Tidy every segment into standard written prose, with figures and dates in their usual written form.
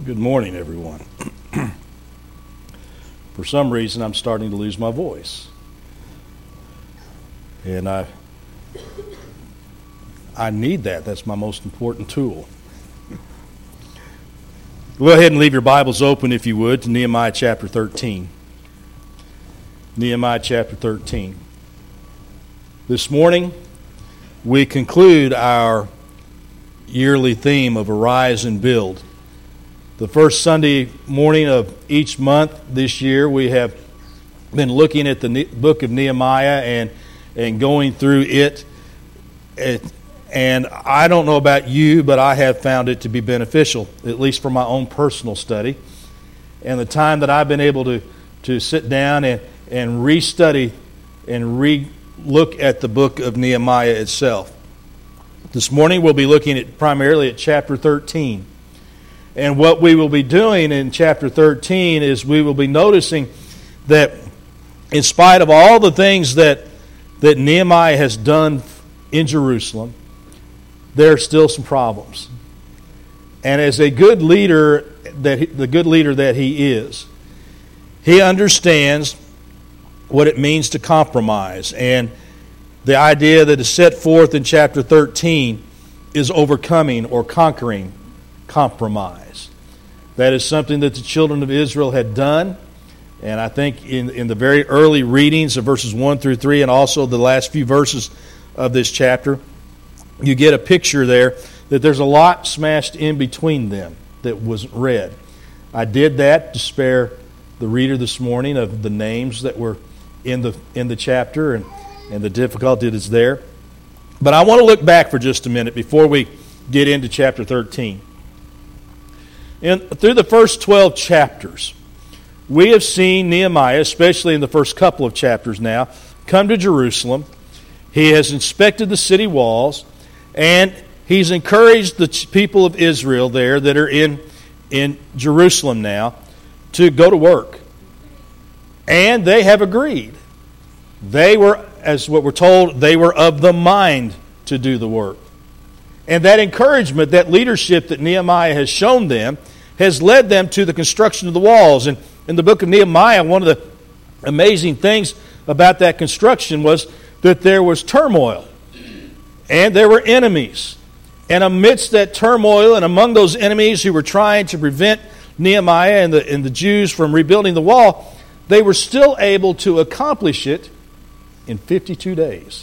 Good morning, everyone. For some reason, I'm starting to lose my voice. And I need that. That's my most important tool. Go ahead and leave your Bibles open, if you would, to Nehemiah chapter 13. Nehemiah chapter 13. This morning, we conclude our yearly theme of Arise and Build. The first Sunday morning of each month this year, we have been looking at the book of Nehemiah and going through it. And I don't know about you, but I have found it to be beneficial, at least for my own personal study. And the time that I've been able to sit down and re-study and re-look at the book of Nehemiah itself. This morning we'll be looking at primarily at chapter 13. And what we will be doing in chapter 13 is we will be noticing that in spite of all the things that Nehemiah has done in Jerusalem, there are still some problems. And as a good leader, the good leader that he is, he understands what it means to compromise. And the idea that is set forth in chapter 13 is overcoming or conquering compromise. That is something that the children of Israel had done. And I think in the very early readings of verses 1 through 3 and also the last few verses of this chapter, you get a picture there that there's a lot smashed in between them that wasn't read. I did that to spare the reader this morning of the names that were in the chapter and the difficulty that's there. But I want to look back for just a minute before we get into chapter 13. Through the first 12 chapters, we have seen Nehemiah, especially in the first couple of chapters now, come to Jerusalem. He has inspected the city walls, and he's encouraged the people of Israel there that are in Jerusalem now to go to work. And they have agreed. They were, as what we're told, they were of the mind to do the work. And that encouragement, that leadership that Nehemiah has shown them, has led them to the construction of the walls. And in the book of Nehemiah, one of the amazing things about that construction was that there was turmoil. And there were enemies. And amidst that turmoil and among those enemies who were trying to prevent Nehemiah and the Jews from rebuilding the wall, they were still able to accomplish it in 52 days.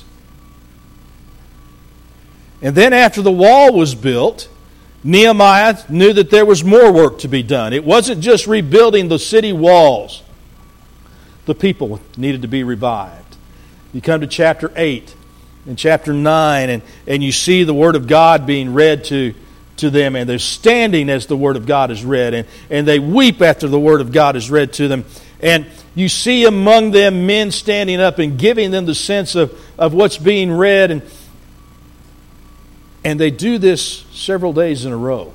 And then after the wall was built, Nehemiah knew that there was more work to be done. It wasn't just rebuilding the city walls. The people needed to be revived. You come to chapter 8 and chapter 9, and you see the Word of God being read to them, and they're standing as the Word of God is read, and they weep after the Word of God is read to them. And you see among them men standing up and giving them the sense of what's being read, and they do this several days in a row.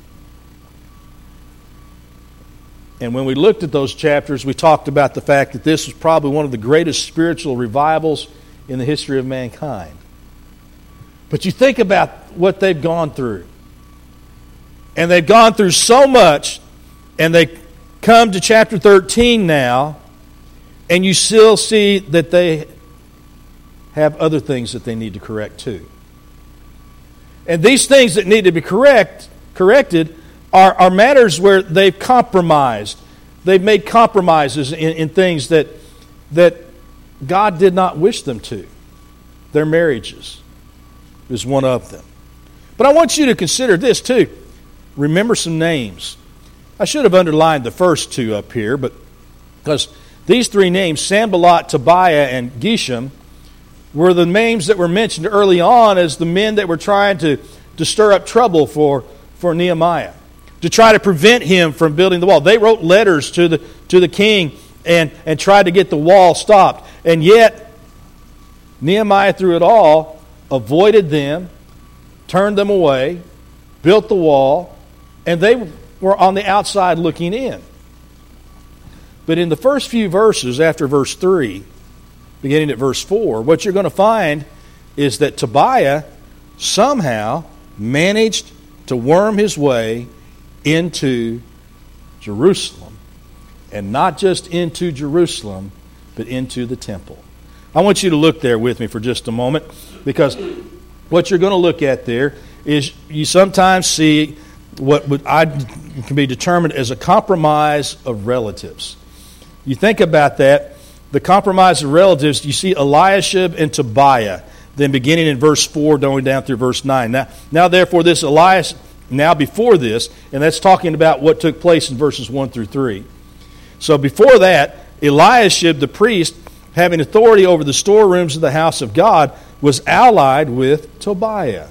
And when we looked at those chapters, we talked about the fact that this was probably one of the greatest spiritual revivals in the history of mankind. But you think about what they've gone through. And they've gone through so much, and they come to chapter 13 now, and you still see that they have other things that they need to correct too. And these things that need to be corrected are matters where they've compromised. They've made compromises in things that God did not wish them to. Their marriages is one of them. But I want you to consider this too. Remember some names. I should have underlined the first two up here, but because these three names, Sanballat, Tobiah, and Geshem, were the names that were mentioned early on as the men that were trying to stir up trouble for Nehemiah, to try to prevent him from building the wall. They wrote letters to the king and tried to get the wall stopped. And yet, Nehemiah, through it all, avoided them, turned them away, built the wall, and they were on the outside looking in. But in the first few verses, after verse 3, beginning at verse 4, what you're going to find is that Tobiah somehow managed to worm his way into Jerusalem. And not just into Jerusalem, but into the temple. I want you to look there with me for just a moment, because what you're going to look at there is you sometimes see what can be determined as a compromise of relatives. You think about that, the compromise of relatives, you see Eliashib and Tobiah, then beginning in verse 4, going down through verse 9. Now therefore this Elias, now before this, and that's talking about what took place in verses 1 through 3. So before that, Eliashib the priest, having authority over the storerooms of the house of God, was allied with Tobiah.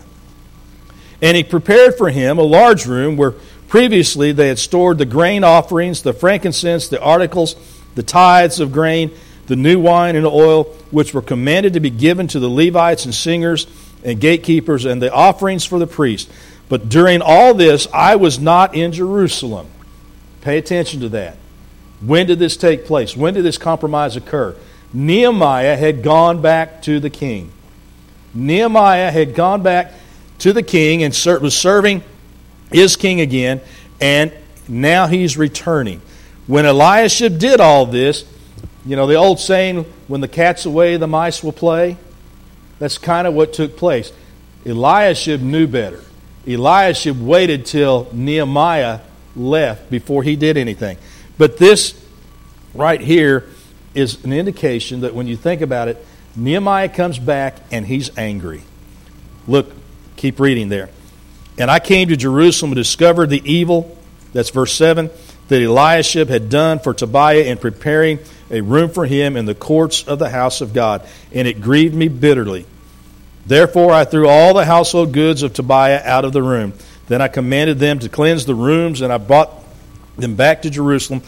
And he prepared for him a large room where previously they had stored the grain offerings, the frankincense, the articles, the tithes of grain, the new wine and oil, which were commanded to be given to the Levites and singers and gatekeepers, and the offerings for the priests. But during all this, I was not in Jerusalem. Pay attention to that. When did this take place? When did this compromise occur? Nehemiah had gone back to the king. Nehemiah had gone back to the king and was serving his king again, and now he's returning. When Eliashib did all this, you know the old saying, when the cat's away, the mice will play? That's kind of what took place. Eliashib knew better. Eliashib waited till Nehemiah left before he did anything. But this right here is an indication that when you think about it, Nehemiah comes back and he's angry. Look, keep reading there. And I came to Jerusalem and discovered the evil, that's verse 7, that Eliashib had done for Tobiah in preparing a room for him in the courts of the house of God, and it grieved me bitterly. Therefore I threw all the household goods of Tobiah out of the room. Then I commanded them to cleanse the rooms, and I brought back to Jerusalem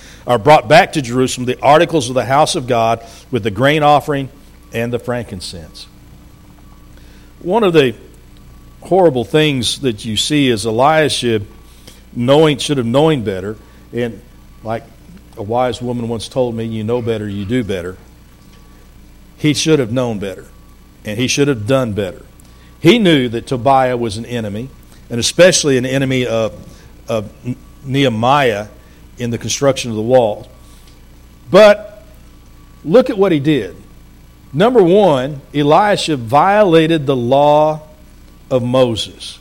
the articles of the house of God with the grain offering and the frankincense. One of the horrible things that you see is Eliashib should have known better, and like a wise woman once told me, you know better, you do better. He should have known better, and he should have done better. He knew that Tobiah was an enemy, and especially an enemy of Nehemiah in the construction of the wall. But look at what he did. Number one, Eliashib violated the law of Moses.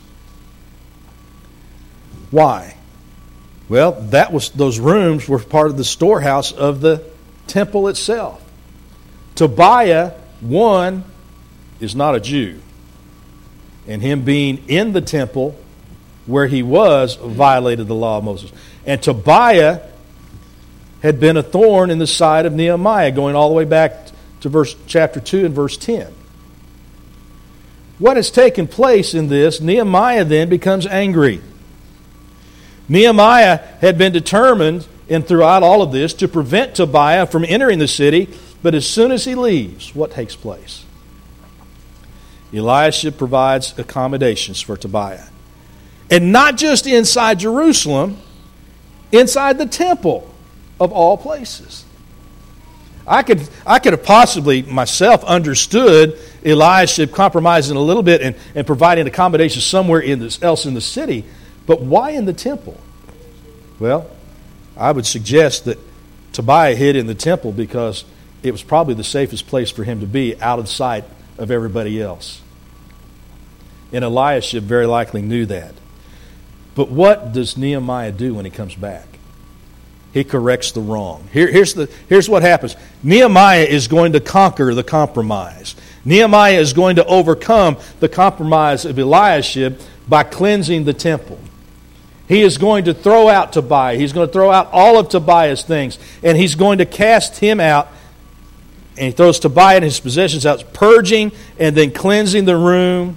Why? Well, those rooms were part of the storehouse of the temple itself. Tobiah, one, is not a Jew. And him being in the temple where he was violated the law of Moses. And Tobiah had been a thorn in the side of Nehemiah, going all the way back to chapter 2 and verse 10. What has taken place in this, Nehemiah then becomes angry. Nehemiah had been determined, and throughout all of this, to prevent Tobiah from entering the city, but as soon as he leaves, what takes place? Eliashib provides accommodations for Tobiah. And not just inside Jerusalem, inside the temple of all places. I could have possibly myself understood Eliashib compromising a little bit and providing accommodations somewhere else in the city, but why in the temple? Well, I would suggest that Tobiah hid in the temple because it was probably the safest place for him to be, out of sight of everybody else. And Eliashib very likely knew that. But what does Nehemiah do when he comes back? He corrects the wrong. Here's what happens. Nehemiah is going to conquer the compromise. Nehemiah is going to overcome the compromise of Eliashib by cleansing the temple. He is going to throw out Tobiah. He's going to throw out all of Tobiah's things. And he's going to cast him out. And he throws Tobiah and his possessions out, purging and then cleansing the room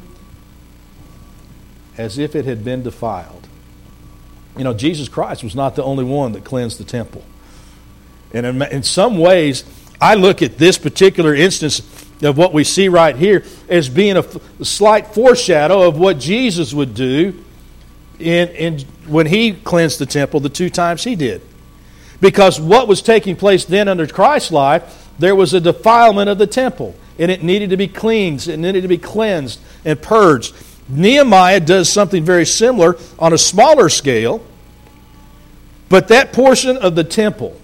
as if it had been defiled. You know, Jesus Christ was not the only one that cleansed the temple. And in some ways, I look at this particular instance of what we see right here as being a slight foreshadow of what Jesus would do when he cleansed the temple the 2 times he did. Because what was taking place then under Christ's life, there was a defilement of the temple, and it needed to be cleansed, it needed to be cleansed and purged. Nehemiah does something very similar on a smaller scale, But that portion of the temple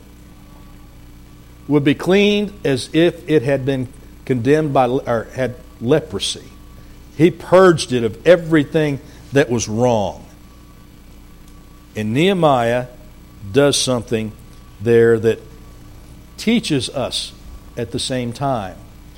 would be cleaned as if it had been condemned by, or had leprosy. He purged it of everything that was wrong. And Nehemiah does something there that teaches us at the same time.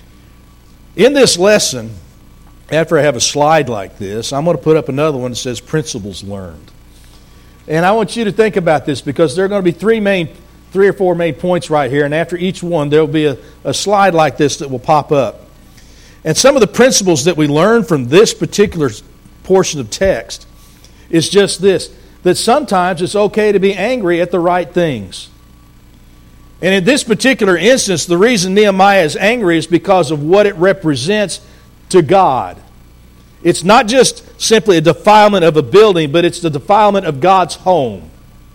In this lesson, after I have a slide like this, I'm going to put up another one that says Principles Learned. And I want you to think about this, because there are going to be three or four main points right here, and after each one there will be a slide like this that will pop up. And some of the principles that we learn from this particular portion of text is just this, that sometimes it's okay to be angry at the right things. And in this particular instance, the reason Nehemiah is angry is because of what it represents to God. It's not just simply a defilement of a building, but it's the defilement of God's home.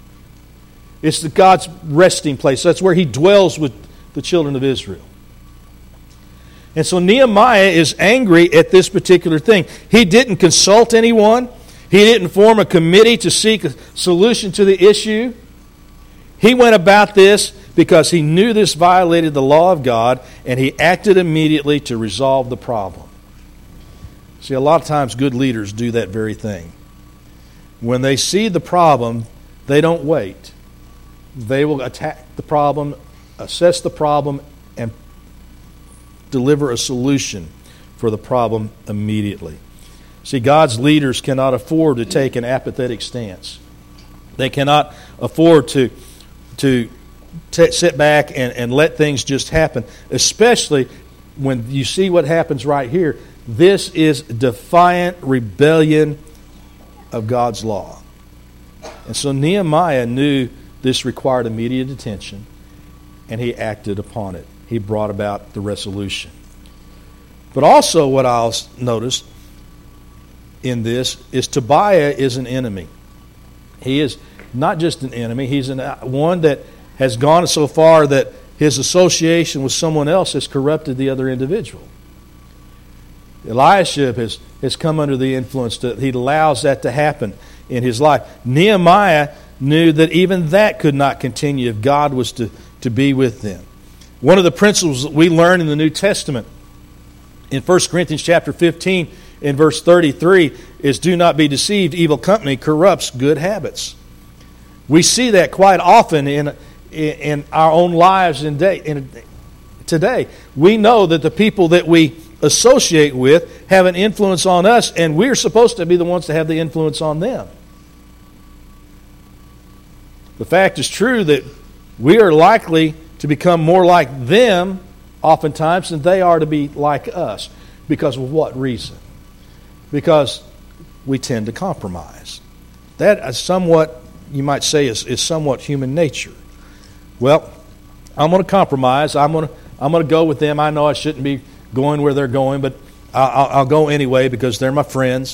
It's God's resting place. That's where He dwells with the children of Israel. And so Nehemiah is angry at this particular thing. He didn't consult anyone. He didn't form a committee to seek a solution to the issue. He went about this because he knew this violated the law of God, and he acted immediately to resolve the problem. See, a lot of times good leaders do that very thing. When they see the problem, they don't wait. They will attack the problem, assess the problem, and deliver a solution for the problem immediately. See, God's leaders cannot afford to take an apathetic stance. They cannot afford to sit back and let things just happen, especially when you see what happens right here. This is defiant rebellion of God's law. And so Nehemiah knew this required immediate attention, and he acted upon it. He brought about the resolution. But also what I'll notice in this is Tobiah is an enemy. He is not just an enemy, he's one that has gone so far that his association with someone else has corrupted the other individual. Eliashib has come under the influence that he allows that to happen in his life. Nehemiah knew that even that could not continue if God was to be with them. One of the principles that we learn in the New Testament in 1 Corinthians chapter 15 in verse 33 is, do not be deceived, evil company corrupts good habits. We see that quite often in our own lives today. We know that the people that we associate with have an influence on us, and we're supposed to be the ones to have the influence on them. The fact is true that we are likely to become more like them oftentimes than they are to be like us. Because of what reason? Because we tend to compromise. That is somewhat, you might say, is somewhat human nature. Well, I'm going to compromise. I'm going to go with them. I know I shouldn't be going where they're going, but I'll go anyway because they're my friends.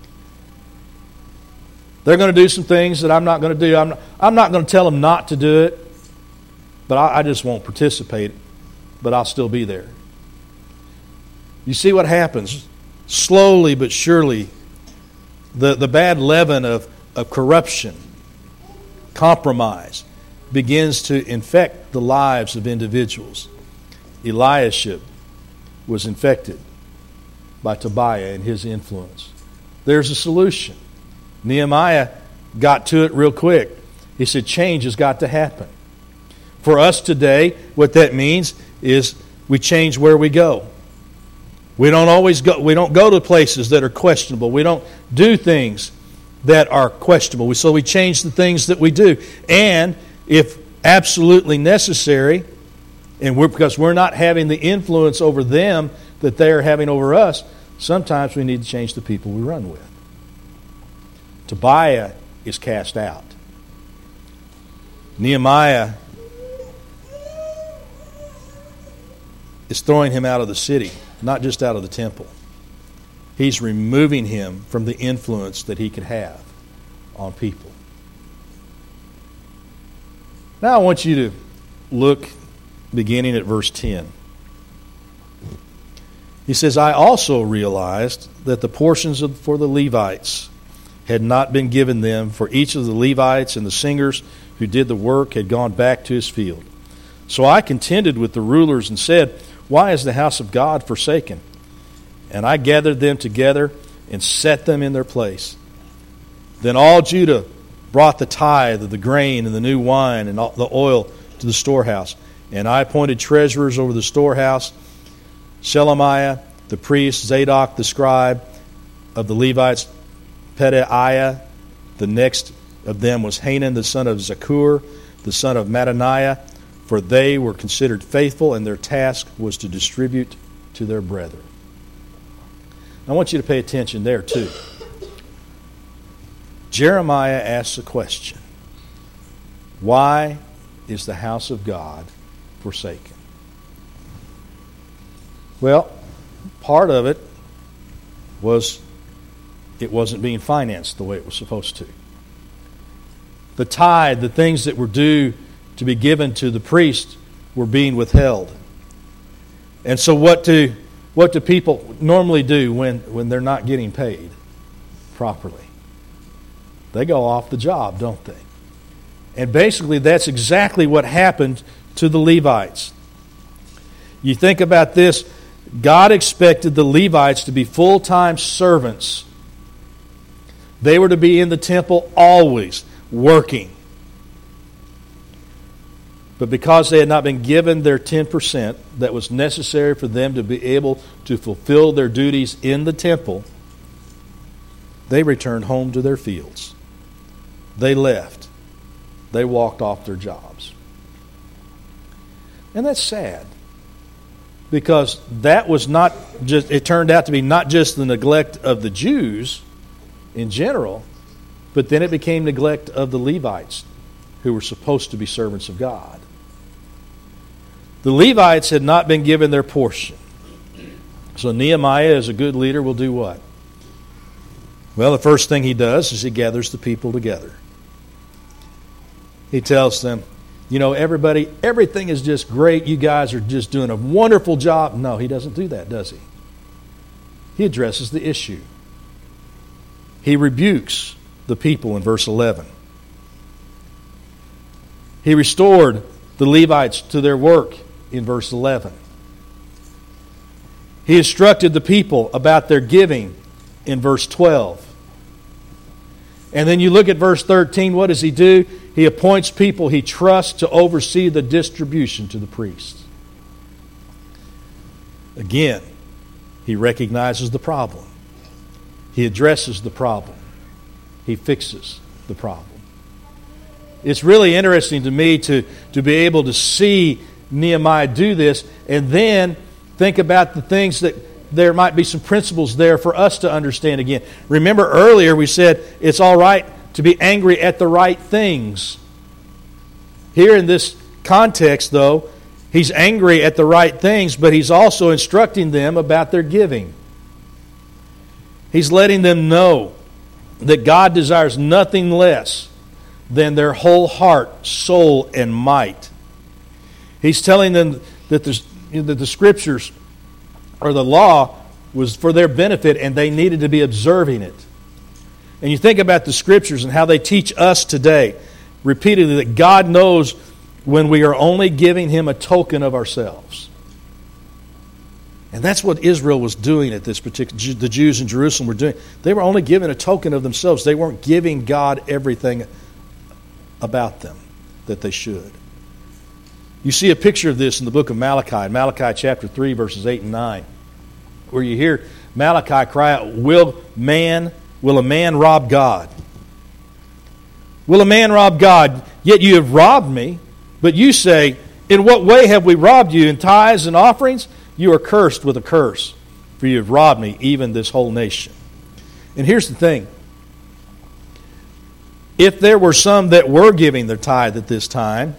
They're going to do some things that I'm not going to do. I'm not going to tell them not to do it, but I just won't participate, but I'll still be there. You see what happens? Slowly but surely, the bad leaven of corruption, compromise, begins to infect the lives of individuals. Eliashib was infected by Tobiah and his influence. There's a solution. Nehemiah got to it real quick. He said change has got to happen. For us today, what that means is we change where we go. We don't go to places that are questionable. We don't do things that are questionable. So we change the things that we do. And if absolutely necessary, and because we're not having the influence over them that they're having over us, sometimes we need to change the people we run with. Tobiah is cast out. Nehemiah is throwing him out of the city, not just out of the temple. He's removing him from the influence that he could have on people. Now I want you to look beginning at verse 10. He says, I also realized that the portions for the Levites had not been given them, for each of the Levites and the singers who did the work had gone back to his field. So I contended with the rulers and said, Why is the house of God forsaken? And I gathered them together and set them in their place. Then all Judah brought the tithe of the grain and the new wine and the oil to the storehouse. And I appointed treasurers over the storehouse, Shelemiah the priest, Zadok the scribe, of the Levites, Pedaiah. The next of them was Hanan the son of Zakur, the son of Mattaniah, for they were considered faithful, and their task was to distribute to their brethren. I want you to pay attention there too. Jeremiah asks a question. Why is the house of God forsaken? Well, part of it was it wasn't being financed the way it was supposed to. The tithe, the things that were due to be given to the priest, were being withheld. And so what do people normally do when they're not getting paid properly? They go off the job, don't they? And basically that's exactly what happened to the Levites. You think about this, God expected the Levites to be full-time servants. They were to be in the temple always, working. But because they had not been given their 10% that was necessary for them to be able to fulfill their duties in the temple, they returned home to their fields. They left. They walked off their jobs. And that's sad. Because that was not just, it turned out to be not just the neglect of the Jews in general, but then it became neglect of the Levites, who were supposed to be servants of God. The Levites had not been given their portion. So Nehemiah, as a good leader, will do what? Well, the first thing he does is he gathers the people together. He tells them, everybody, everything is just great. You guys are just doing a wonderful job. No, he doesn't do that, does he? He addresses the issue. He rebukes the people in verse 11. He restored the Levites to their work in verse 11. He instructed the people about their giving in verse 12. And then you look at verse 13, what does he do? He appoints people he trusts to oversee the distribution to the priests. Again, he recognizes the problem. He addresses the problem. He fixes the problem. It's really interesting to me to be able to see Nehemiah do this and then think about the things that there might be some principles there for us to understand again. Remember earlier we said it's all right to be angry at the right things. Here in this context, though, he's angry at the right things, but he's also instructing them about their giving. He's letting them know that God desires nothing less than their whole heart, soul, and might. He's telling them that the Scriptures or the law was for their benefit and they needed to be observing it. And you think about the Scriptures and how they teach us today, repeatedly, that God knows when we are only giving Him a token of ourselves. And that's what Israel was doing at this particular, the Jews in Jerusalem were doing. They were only giving a token of themselves. They weren't giving God everything about them that they should. You see a picture of this in the book of Malachi, Malachi chapter 3, verses 8 and 9, where you hear Malachi cry out, Will a man rob God? Will a man rob God? Yet you have robbed me. But you say, In what way have we robbed you? In tithes and offerings? You are cursed with a curse, for you have robbed me, even this whole nation. And here's the thing. If there were some that were giving their tithe at this time,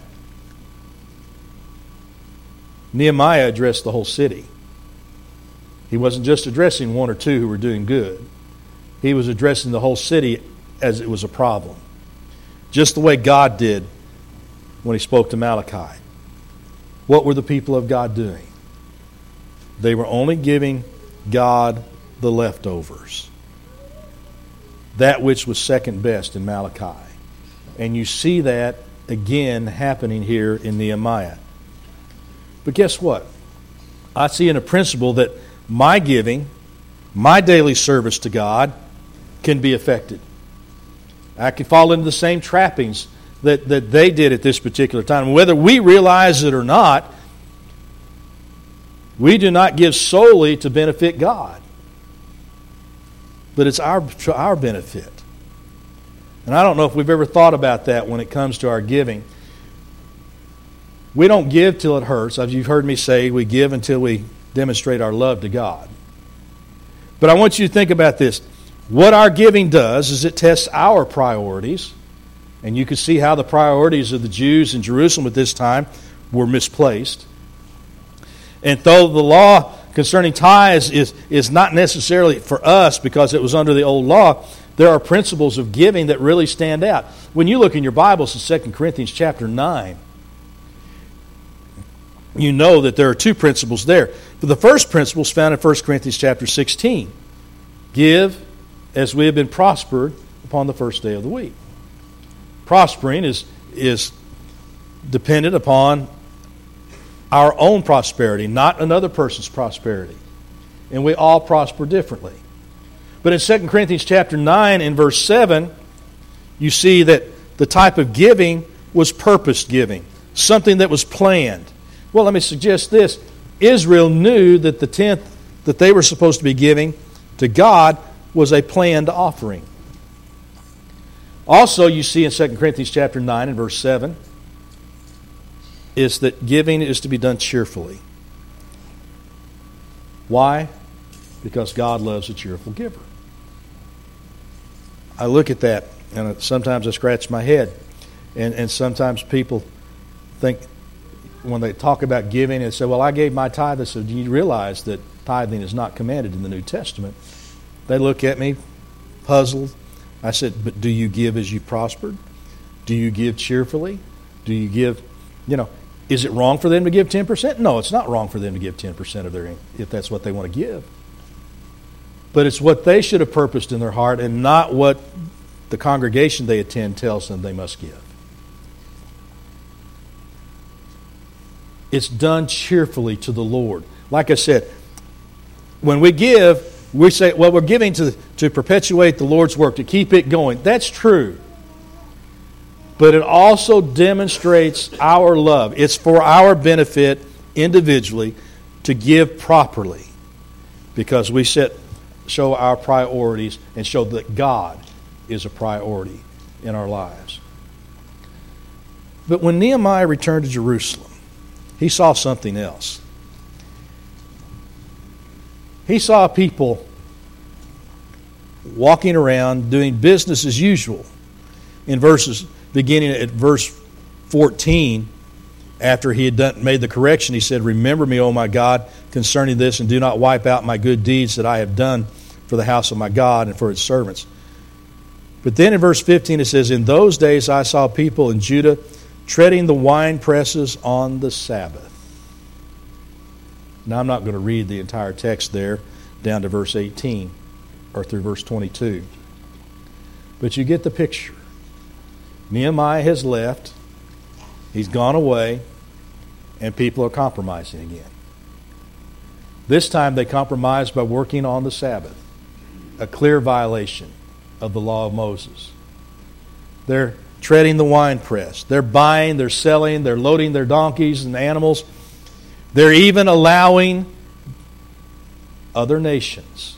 Nehemiah addressed the whole city. He wasn't just addressing one or two who were doing good. He was addressing the whole city as it was a problem. Just the way God did when He spoke to Malachi. What were the people of God doing? They were only giving God the leftovers. That which was second best in Malachi. And you see that again happening here in Nehemiah. But guess what? I see in a principle that my giving, my daily service to God, can be affected. I can fall into the same trappings that they did at this particular time. Whether we realize it or not, we do not give solely to benefit God. But it's to our benefit. And I don't know if we've ever thought about that when it comes to our giving. We don't give till it hurts. As you've heard me say, we give until we demonstrate our love to God. But I want you to think about this. What our giving does is it tests our priorities. And you can see how the priorities of the Jews in Jerusalem at this time were misplaced. And though the law concerning tithes is not necessarily for us because it was under the old law, there are principles of giving that really stand out. When you look in your Bibles in 2 Corinthians chapter 9, you know that there are two principles there. But the first principle is found in 1 Corinthians chapter 16. Give as we have been prospered upon the first day of the week. Prospering is dependent upon our own prosperity, not another person's prosperity. And we all prosper differently. But in 2 Corinthians chapter 9 and verse 7, you see that the type of giving was purposed giving, something that was planned. Well, let me suggest this. Israel knew that the tenth that they were supposed to be giving to God was a planned offering. Also, you see in 2 Corinthians chapter 9 and verse 7, is that giving is to be done cheerfully. Why? Because God loves a cheerful giver. I look at that, and sometimes I scratch my head. And sometimes people think, when they talk about giving and say, well, I gave my tithe. I said, do you realize that tithing is not commanded in the New Testament? They look at me, puzzled. I said, but do you give as you prospered? Do you give cheerfully? Do you give, is it wrong for them to give 10%? No, it's not wrong for them to give 10% of their income, if that's what they want to give. But it's what they should have purposed in their heart and not what the congregation they attend tells them they must give. It's done cheerfully to the Lord. Like I said, when we give, we say, well, we're giving to perpetuate the Lord's work, to keep it going. That's true. But it also demonstrates our love. It's for our benefit individually to give properly, because we show our priorities and show that God is a priority in our lives. But when Nehemiah returned to Jerusalem, he saw something else. He saw people walking around doing business as usual. Beginning at verse 14, after he had made the correction, he said, remember me, O my God, concerning this, and do not wipe out my good deeds that I have done for the house of my God and for its servants. But then in verse 15 it says, in those days I saw people in Judah treading the wine presses on the Sabbath. Now I'm not going to read the entire text there down to verse 18 or through verse 22. But you get the picture. Nehemiah has left. He's gone away. And people are compromising again. This time they compromised by working on the Sabbath. A clear violation of the law of Moses. They're treading the winepress. They're buying, they're selling, they're loading their donkeys and animals. They're even allowing other nations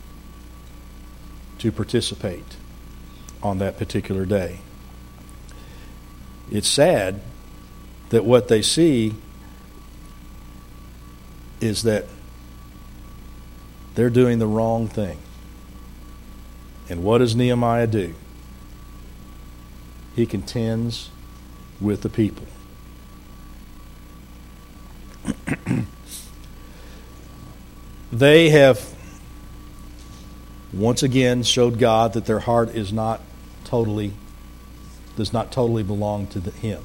to participate on that particular day. It's sad that what they see is that they're doing the wrong thing. And what does Nehemiah do? He contends with the people. They have once again showed God that their heart does not totally belong to Him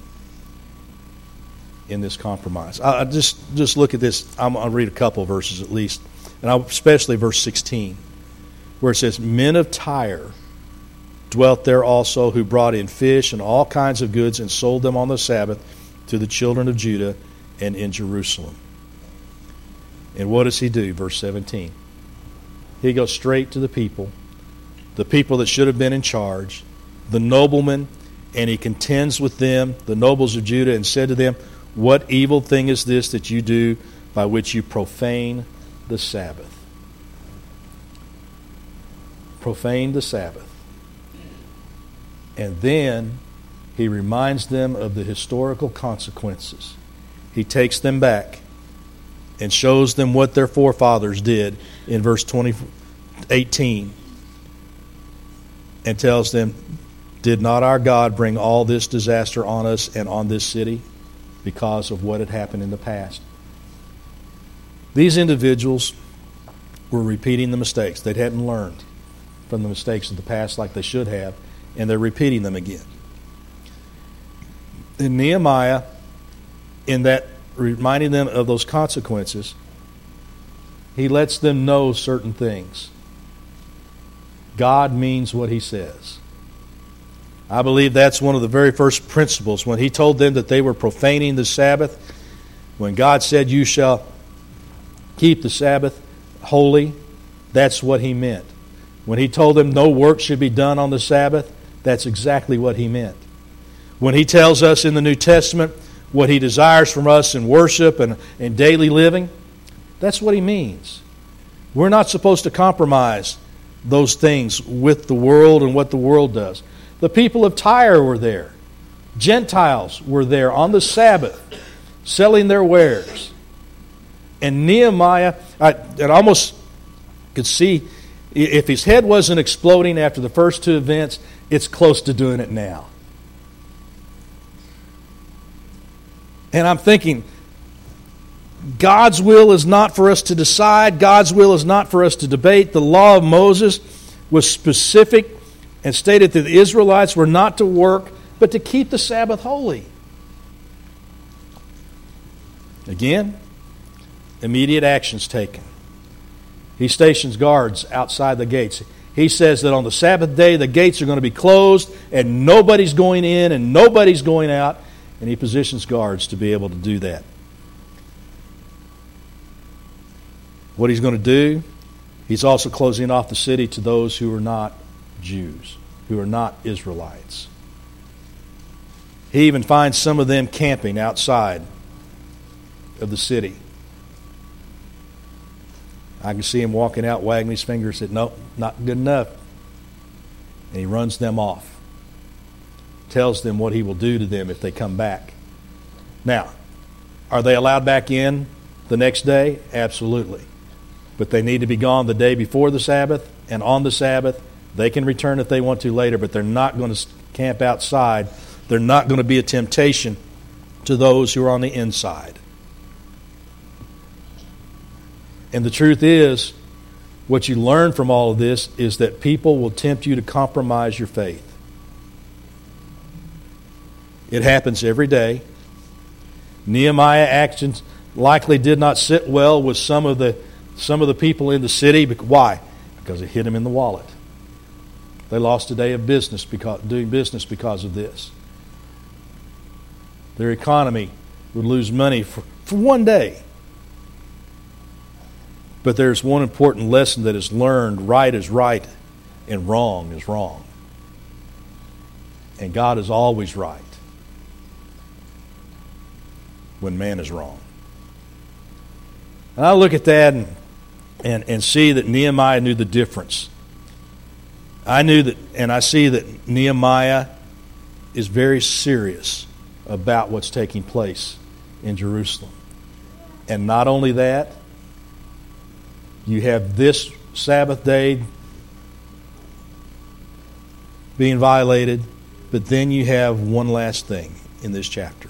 in this compromise. I just look at this. I'll read a couple verses at least, and especially verse 16, where it says, "Men of Tyre dwelt there also, who brought in fish and all kinds of goods and sold them on the Sabbath to the children of Judah and in Jerusalem. And what does he do? Verse 17. He goes straight to the people that should have been in charge, the noblemen, and he contends with them, the nobles of Judah, and said to them, "What evil thing is this that you do by which you profane the Sabbath?" Profane the Sabbath. And then he reminds them of the historical consequences. He takes them back and shows them what their forefathers did in verse 18 and tells them, "Did not our God bring all this disaster on us and on this city because of what had happened in the past?" These individuals were repeating the mistakes. They hadn't learned from the mistakes of the past like they should have, and they're repeating them again. And Nehemiah, in that reminding them of those consequences, he lets them know certain things. God means what he says. I believe that's one of the very first principles. When he told them that they were profaning the Sabbath, when God said, "You shall keep the Sabbath holy," that's what he meant. When he told them no work should be done on the Sabbath, that's exactly what he meant. When he tells us in the New Testament what he desires from us in worship and daily living, that's what he means. We're not supposed to compromise those things with the world and what the world does. The people of Tyre were there. Gentiles were there on the Sabbath selling their wares. And Nehemiah, I almost could see, if his head wasn't exploding after the first two events, it's close to doing it now. And I'm thinking, God's will is not for us to decide. God's will is not for us to debate. The law of Moses was specific and stated that the Israelites were not to work, but to keep the Sabbath holy. Again, immediate actions taken. He stations guards outside the gates. He says that on the Sabbath day the gates are going to be closed and nobody's going in and nobody's going out, and he positions guards to be able to do that. What he's going to do, he's also closing off the city to those who are not Jews, who are not Israelites. He even finds some of them camping outside of the city. I can see him walking out, wagging his finger, and said, "Nope, not good enough." And he runs them off. Tells them what he will do to them if they come back. Now, are they allowed back in the next day? Absolutely. But they need to be gone the day before the Sabbath and on the Sabbath. They can return if they want to later, but they're not going to camp outside. They're not going to be a temptation to those who are on the inside. And the truth is, what you learn from all of this is that people will tempt you to compromise your faith. It happens every day. Nehemiah's actions likely did not sit well with some of the people in the city. Why? Because it hit them in the wallet. They lost a day of business doing business because of this. Their economy would lose money for one day. But there's one important lesson that is learned: right is right and wrong is wrong. And God is always right when man is wrong. And I look at that and see that Nehemiah knew the difference. I knew that, and I see that Nehemiah is very serious about what's taking place in Jerusalem. And not only that, you have this Sabbath day being violated, but then you have one last thing in this chapter.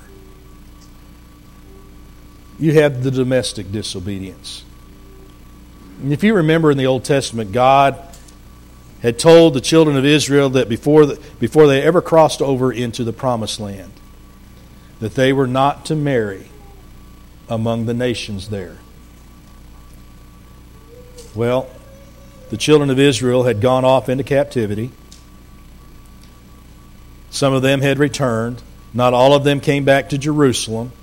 You have the domestic disobedience. And if you remember in the Old Testament, God had told the children of Israel that before they ever crossed over into the Promised Land, that they were not to marry among the nations there. Well, the children of Israel had gone off into captivity. Some of them had returned. Not all of them came back to Jerusalem.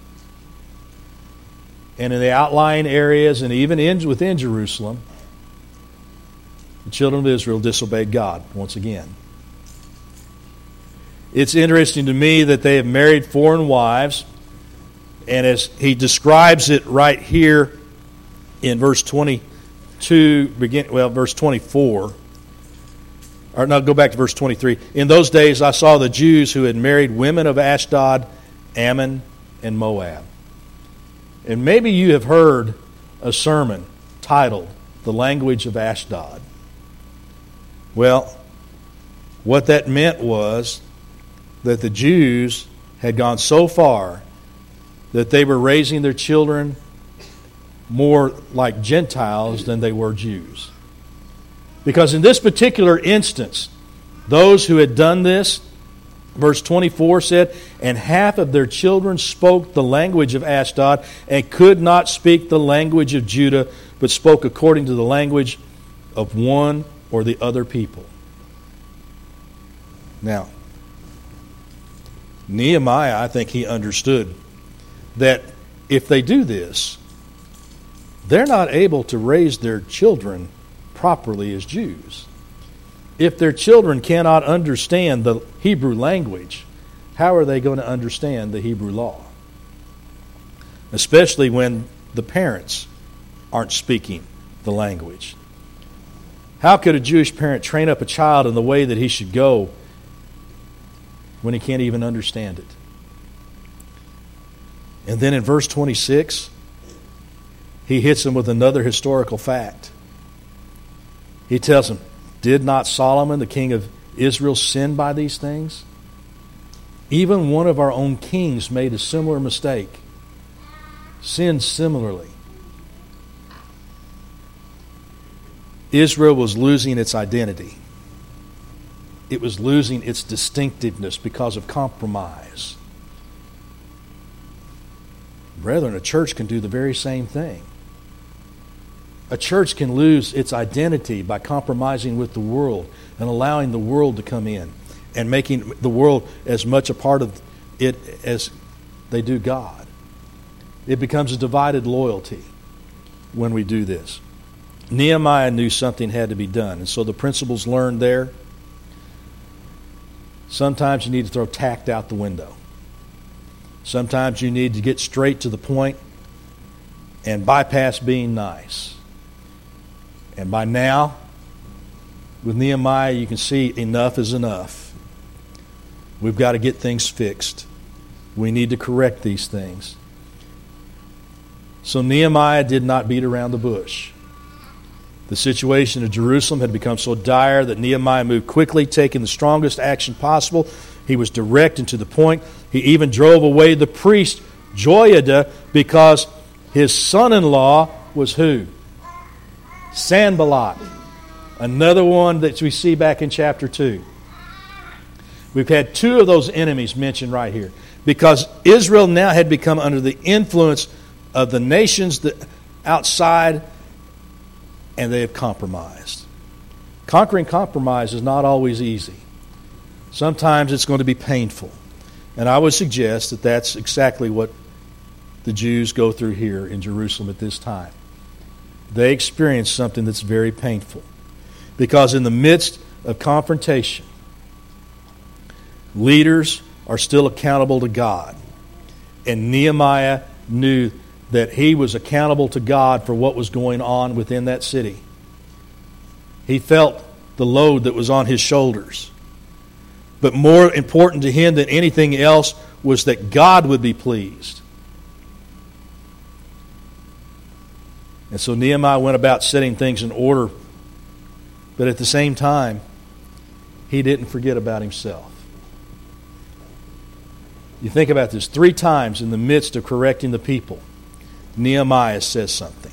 And in the outlying areas and even within Jerusalem, the children of Israel disobeyed God once again. It's interesting to me that they have married foreign wives, and as he describes it right here in verse 22, verse 24, or no, go back to verse 23. In those days I saw the Jews who had married women of Ashdod, Ammon, and Moab. And maybe you have heard a sermon titled, The Language of Ashdod. Well, what that meant was that the Jews had gone so far that they were raising their children more like Gentiles than they were Jews. Because in this particular instance, those who had done this, verse 24 said, and half of their children spoke the language of Ashdod and could not speak the language of Judah, but spoke according to the language of one or the other people. Now, Nehemiah, I think he understood that if they do this, they're not able to raise their children properly as Jews. If their children cannot understand the Hebrew language, how are they going to understand the Hebrew law? Especially when the parents aren't speaking the language. How could a Jewish parent train up a child in the way that he should go when he can't even understand it? And then in verse 26, he hits them with another historical fact. He tells them, did not Solomon, the king of Israel, sin by these things? Even one of our own kings made a similar mistake, sinned similarly. Israel was losing its identity. It was losing its distinctiveness because of compromise. Brethren, a church can do the very same thing. A church can lose its identity by compromising with the world and allowing the world to come in and making the world as much a part of it as they do God. It becomes a divided loyalty when we do this. Nehemiah knew something had to be done, and so the principles learned there. Sometimes you need to throw tact out the window. Sometimes you need to get straight to the point and bypass being nice. And by now, with Nehemiah, you can see enough is enough. We've got to get things fixed. We need to correct these things. So Nehemiah did not beat around the bush. The situation of Jerusalem had become so dire that Nehemiah moved quickly, taking the strongest action possible. He was direct and to the point. He even drove away the priest Joiada because his son-in-law was who? Sanballat. Another one that we see back in chapter 2. We've had two of those enemies mentioned right here. Because Israel now had become under the influence of the nations outside, and they have compromised. Conquering compromise is not always easy. Sometimes it's going to be painful. And I would suggest that that's exactly what the Jews go through here in Jerusalem at this time. They experience something that's very painful. Because in the midst of confrontation, leaders are still accountable to God. And Nehemiah knew that he was accountable to God for what was going on within that city. He felt the load that was on his shoulders. But more important to him than anything else was that God would be pleased. And so Nehemiah went about setting things in order. But at the same time, he didn't forget about himself. You think about this. 3 times in the midst of correcting the people, Nehemiah says something.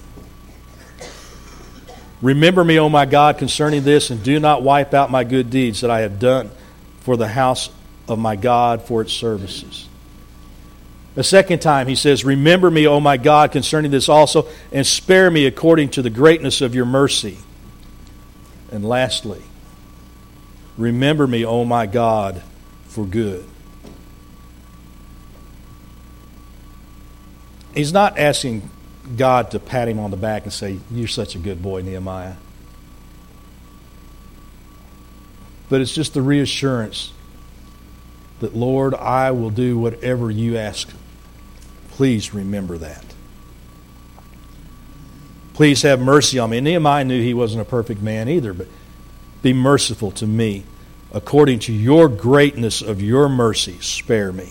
Remember me, O my God, concerning this, and do not wipe out my good deeds that I have done for the house of my God for its services. The second time he says, remember me, O my God, concerning this also, and spare me according to the greatness of your mercy. And lastly, remember me, O my God, for good. He's not asking God to pat him on the back and say, "You're such a good boy, Nehemiah." But it's just the reassurance that, "Lord, I will do whatever you ask. Please remember that. Please have mercy on me." And Nehemiah knew he wasn't a perfect man either, but be merciful to me. According to your greatness of your mercy, spare me.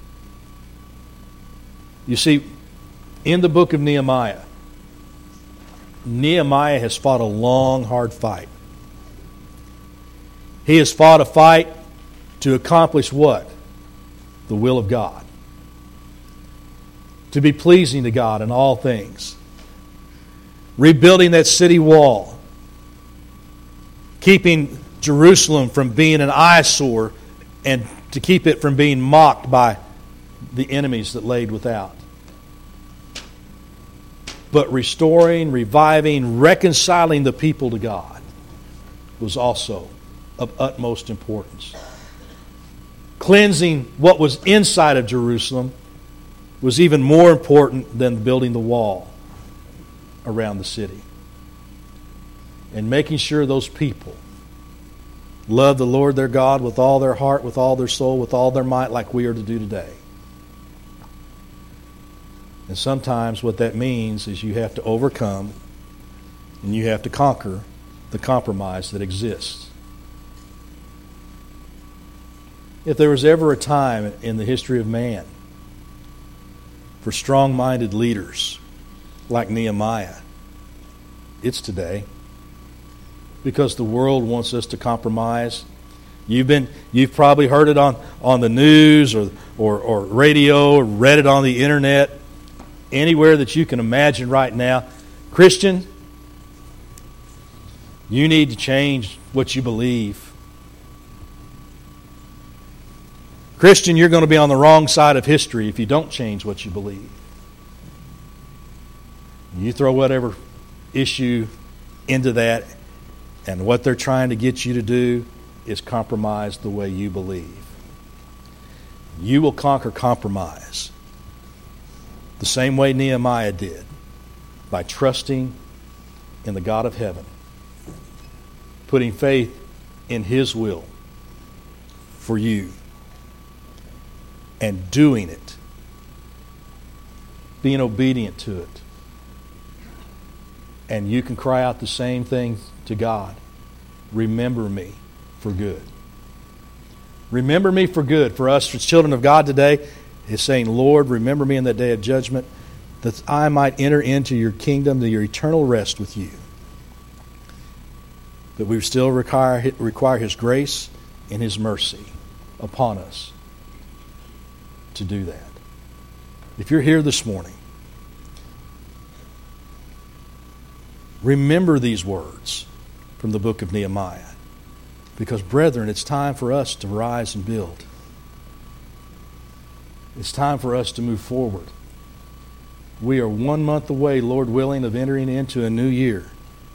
You see, in the book of Nehemiah, Nehemiah has fought a long, hard fight. He has fought a fight to accomplish what? The will of God. To be pleasing to God in all things. Rebuilding that city wall. Keeping Jerusalem from being an eyesore and to keep it from being mocked by the enemies that laid without. But restoring, reviving, reconciling the people to God was also of utmost importance. Cleansing what was inside of Jerusalem was even more important than building the wall around the city. And making sure those people love the Lord their God with all their heart, with all their soul, with all their might, like we are to do today. And sometimes what that means is you have to overcome and you have to conquer the compromise that exists. If there was ever a time in the history of man for strong-minded leaders like Nehemiah, it's today. Because the world wants us to compromise. You've probably heard it on the news or radio, or read it on the internet, anywhere that you can imagine right now. Christian, you need to change what you believe. Christian, you're going to be on the wrong side of history if you don't change what you believe. You throw whatever issue into that, and what they're trying to get you to do is compromise the way you believe. You will conquer compromise the same way Nehemiah did, by trusting in the God of heaven, putting faith in His will for you, and doing it, being obedient to it. And you can cry out the same thing to God. Remember me for good. Remember me for good. For us, as children of God today, is saying, "Lord, remember me in that day of judgment, that I might enter into your kingdom, to your eternal rest with you." But we still require His grace and His mercy upon us to do that. If you're here this morning, remember these words from the book of Nehemiah. Because, brethren, it's time for us to rise and build. It's time for us to move forward. We are 1 month away, Lord willing, of entering into a new year.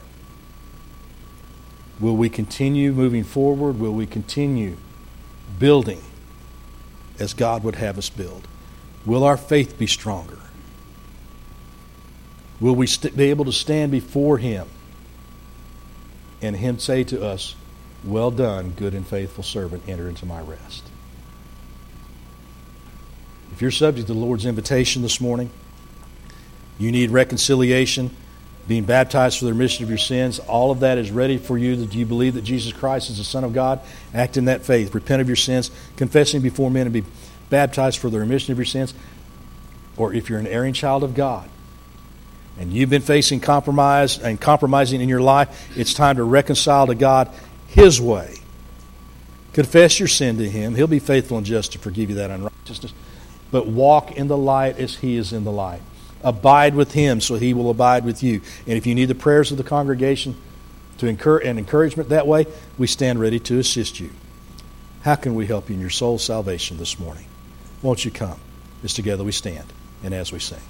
Will we continue moving forward? Will we continue building as God would have us build? Will our faith be stronger? Will we be able to stand before Him and Him say to us, "Well done, good and faithful servant, enter into my rest"? If you're subject to the Lord's invitation this morning, you need reconciliation, being baptized for the remission of your sins, all of that is ready for you. Do you believe that Jesus Christ is the Son of God? Act in that faith. Repent of your sins, confessing before men, and be baptized for the remission of your sins. Or if you're an erring child of God, and you've been facing compromise and compromising in your life, it's time to reconcile to God His way. Confess your sin to Him. He'll be faithful and just to forgive you that unrighteousness. But walk in the light as He is in the light. Abide with Him so He will abide with you. And if you need the prayers of the congregation to encouragement that way, we stand ready to assist you. How can we help you in your soul's salvation this morning? Won't you come as together we stand and as we sing?